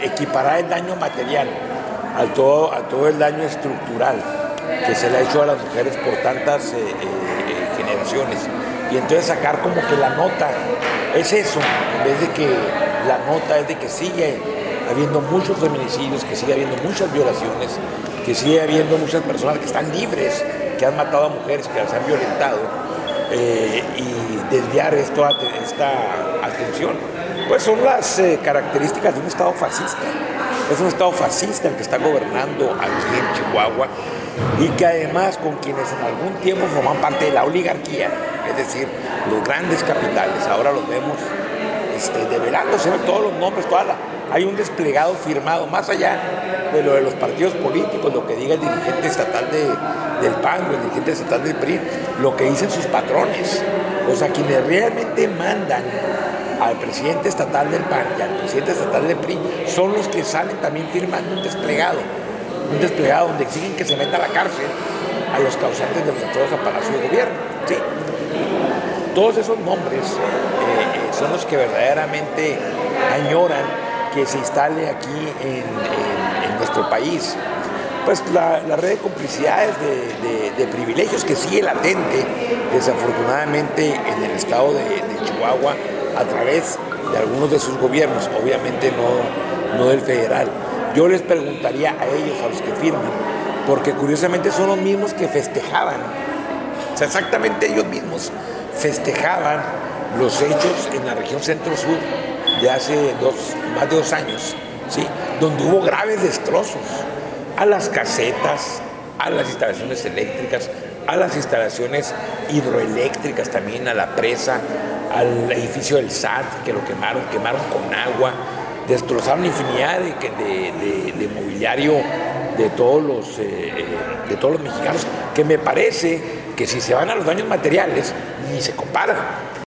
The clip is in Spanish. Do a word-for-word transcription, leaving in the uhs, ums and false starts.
equiparar el daño material a todo, a todo el daño estructural que se le ha hecho a las mujeres por tantas eh, eh, generaciones. Y entonces sacar como que la nota es eso, en vez de que la nota es de que sigue habiendo muchos feminicidios, que sigue habiendo muchas violaciones, que sigue habiendo muchas personas que están libres, que han matado a mujeres, que las han violentado, eh, y desviar esto, esta atención. Pues son las eh, características de un Estado fascista. Es un Estado fascista el que está gobernando aquí en Chihuahua y que además con quienes en algún tiempo forman parte de la oligarquía, es decir, los grandes capitales, ahora los vemos este, develándose todos los nombres, toda la, hay un desplegado firmado, más allá de lo de los partidos políticos, lo que diga el dirigente estatal de, del P A N o el dirigente estatal del P R I, lo que dicen sus patrones, o sea, quienes realmente mandan al presidente estatal del P A N y al presidente estatal del P R I son los que salen también firmando un desplegado, un desplegado donde exigen que se meta a la cárcel a los causantes de los atentados a Palacio de Gobierno. ¿Sí? Todos esos nombres eh, eh, son los que verdaderamente añoran que se instale aquí en, en, en nuestro país pues la, la red de complicidades de, de, de privilegios que sigue latente desafortunadamente en el estado de, de Chihuahua a través de algunos de sus gobiernos, obviamente no, no del federal. Yo les preguntaría a ellos, a los que firman, porque curiosamente son los mismos que festejaban, o sea, exactamente ellos mismos festejaban los hechos en la región centro-sur de hace dos, más de dos años, ¿sí? Donde hubo graves destrozos a las casetas, a las instalaciones eléctricas, a las instalaciones hidroeléctricas también, a la presa, al edificio del S A T, que lo quemaron, quemaron con agua, destrozaron infinidad de, de, de, de mobiliario de todos, los, eh, de todos los mexicanos, que me parece que si se van a los daños materiales, ni se compara.